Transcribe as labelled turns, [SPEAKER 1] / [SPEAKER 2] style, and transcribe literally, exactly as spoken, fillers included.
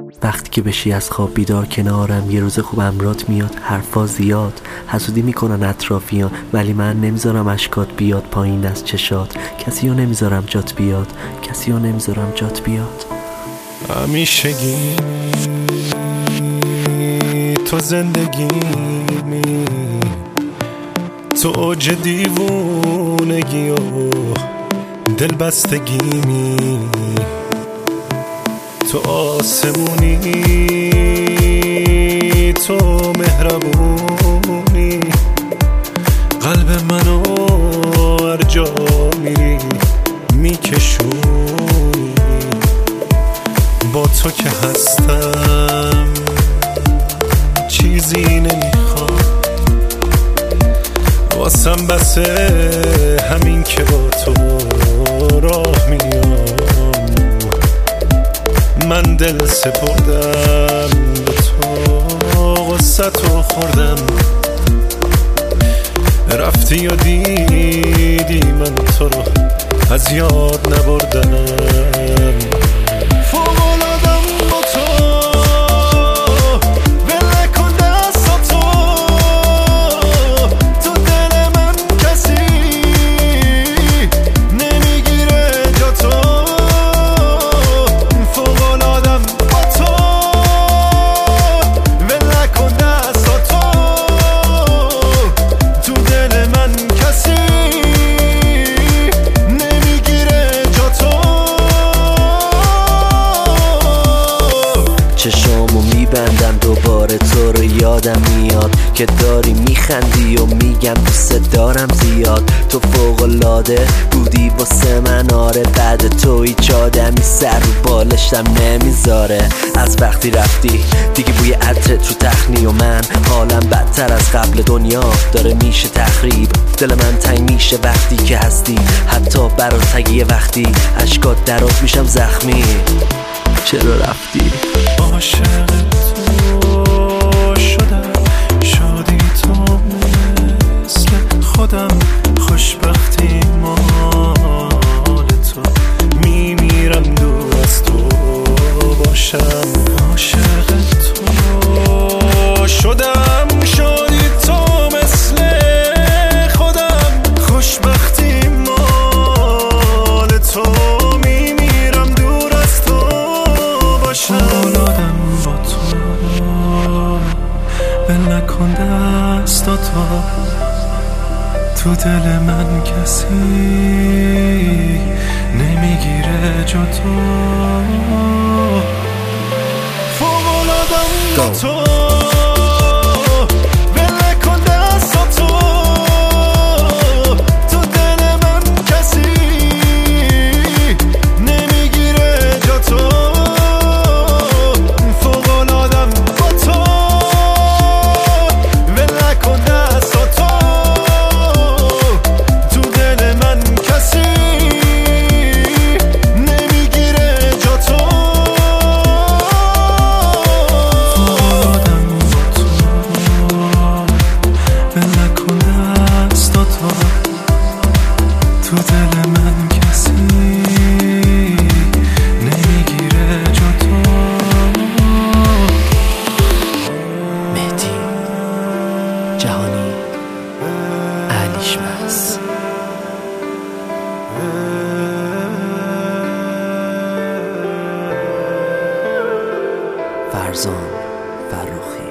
[SPEAKER 1] وقتی که بشی از خواب بیدار کنارم، یه روز خوب امرات میاد، حرفا زیاد، حسودی میکنن اطرافیان، ولی من نمیذارم اشکات بیاد پایین از چشات. کسی رو نمیذارم جات بیاد، کسی رو نمیذارم جات بیاد.
[SPEAKER 2] همیشگی تو زندگیمی، تو اوج دیوونگی و دلبستگیمی، تو آسمونی، تو مهربونی، قلب منو هر جا میری میکشونی. با تو که هستم چیزی نمیخوام، واسم بسه همین که با تو راه میام. من دل سپردم به تو، غصتو خوردم، رفتی و دیدی من تو رو از یاد نبردم.
[SPEAKER 1] چشامو میبندم دوباره تو رو یادم میاد که داری میخندی و میگم دوست دارم زیاد. تو فوق‌العاده بودی واسه من، آره بعد تو هیچ آدمی سر رو بالشم نمیذاره. از وقتی رفتی دیگه بوی عطرت رو تخنی و من حالم بدتر از قبل دنیا داره میشه تخریب. دل من تنگ میشه وقتی که هستی، حتی برات تگیه وقتی اشکات درات میشم زخمی. چرا رفتی؟
[SPEAKER 2] عاشق تو شدم، شادی تو مثل خودم، خوشبختی مال تو، میمیرم دور از تو باشم. عاشق تو شدم، شادی تو مثل خودم، خوشبختی مال تو، میمیرم دور از تو باشم. اولادم با تو بل نکن دستاتو، تو دل من کسی نمیگیره جا تو. فوق‌العاده‌ام با تو تو دل من کسی نمیگیره جا تو.
[SPEAKER 1] مهدی جهانی علیشمس. فرزان فرخی.